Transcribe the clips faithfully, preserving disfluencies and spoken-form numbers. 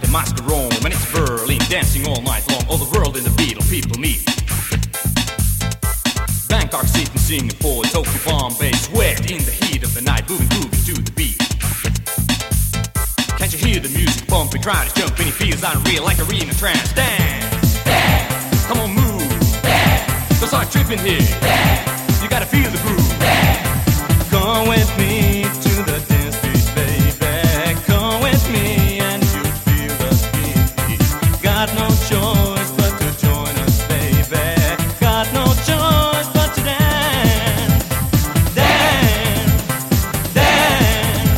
the masquerade, and it's Berlin, dancing all night long. All the world in the Beatle people meet. Bangkok, Sydney, Singapore, Tokyo, Bombay, sweat in the heat of the night, moving, moving to the beat. Can't you hear the music bumping, crowd is jumping, it feels unreal like arena trance. Dance, dance, come on move, dance. Don't start tripping here, dance. You gotta feel the groove. Dance. Come with me to the dance beat, baby. Come with me and you'll feel the beat. Got no choice but to join us, baby. Got no choice but to dance, dance, dance.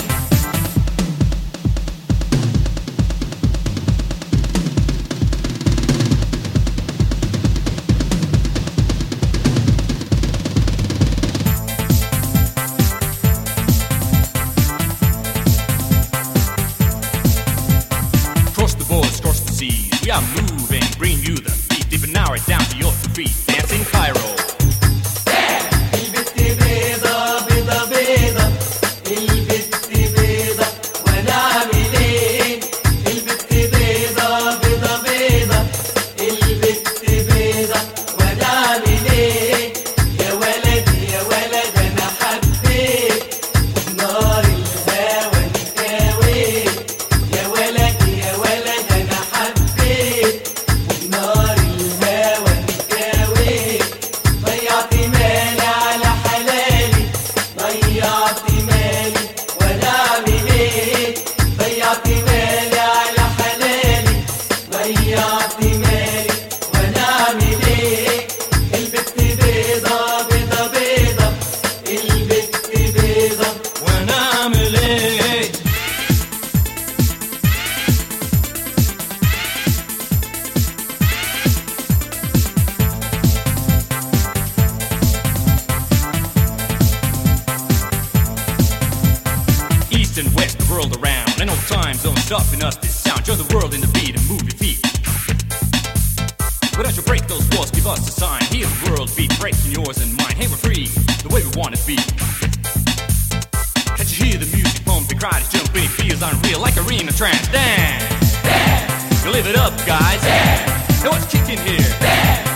Cross the borders, cross the seas, we are moving, bring you the beat, deep and narrow it down to your feet. Dance in Cairo. البت بيضة بيضة بيضة البت بيضة وانا اعمل ايه البت بيضة بيضة بيضة البت بيضة وانا اعمل ايه يا ولد يا ولد انا حبيت نار الهوى نكاوي يا ولد يا ولد انا حبيت نار الهوى نكاوي ضيعت مالي على حلالي ضيعت مالي وانا اعمل ايه ضيعت مالي على حلالي ضيعت مالي وانا اعمل ايه البت بيضة بيضة بيضة البت بيضة وانا اعمل ايه؟ East and west, the world around, and no time zone stopping us. This sound, join the world in the beat and move your feet. Why don't you break those walls, give us a sign? Hear the world beat, breaking yours and mine. Hey, we're free, the way we want to be. Can't you hear the music pumping, crowd is jumping, it feels unreal like arena trance. Dance, dance, you live it up, guys. Dance. Now what's kicking here? Dance.